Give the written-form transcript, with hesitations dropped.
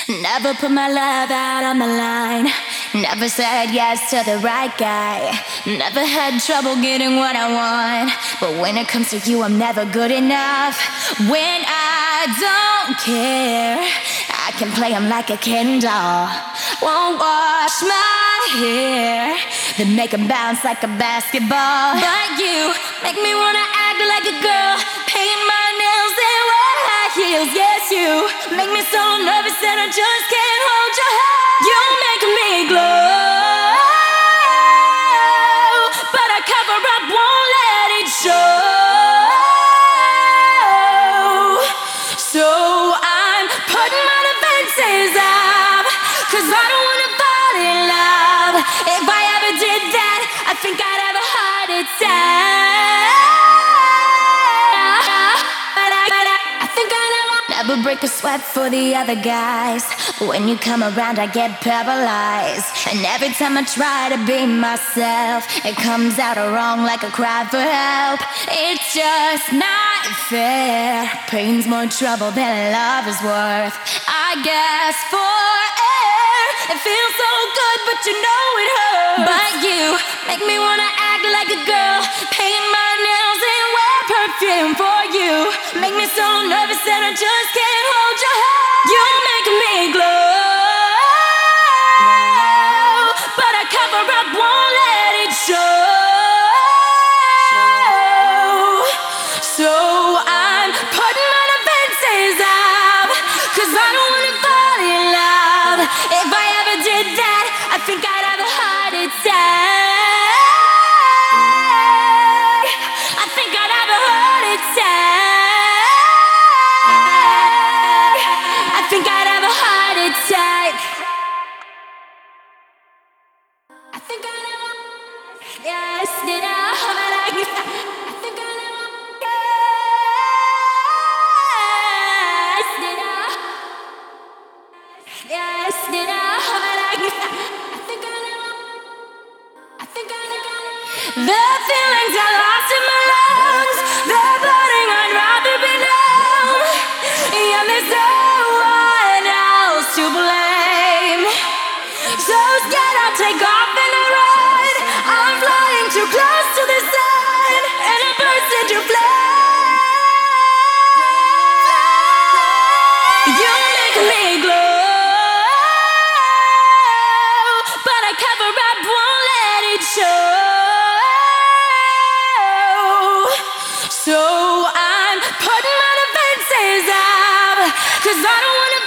Never put my love out on the line. Never said yes to the right guy. Never had trouble getting what I want. But when it comes to you, I'm never good enough. When I don't care, I can play him like a Ken doll. Won't wash my hair, then make him bounce like a basketball. But you make me wanna act like a girl, paint my nails and wear high heels. Yes, you make me so nervous that I just can't hold your hand. You make me glow, but I cover up, won't let it show. So I'm putting my defenses up, 'cause I don't wanna fall in love. If I ever did that, I think I'd have a heart attack. I think I'd never break a sweat for the other guys. When you come around, I get paralyzed. And every time I try to be myself, it comes out wrong like a cry for help. It's just not fair. Pain's more trouble than love is worth. I guess for air, it feels so good, but you know it hurts. But you make me wanna act like a girl, paint my nails and wear perfume for you. Make me so nervous that I just can't hold your hand. You make me glow, but I cover up, won't let it show. So I'm putting my defenses up, 'cause I don't wanna fall in love. If I ever did that, I think I'd have a heart attack. I think I'd have a heart attack. I think I'd have a heart attack. I think I'd have a, yes, did I think I'd have a, yes, did I, yes, did I think I'd have a, I think I'd have a, the feelings I lost in my lungs, the burning I'd rather be numb. Yeah, there's no one else to blame. So scared I'll take off and I run. I'm flying too close to the sun, and I burst into flame. You make me glow, but I cover up, won't let it show. So I'm putting my defenses up, 'cause I don't wanna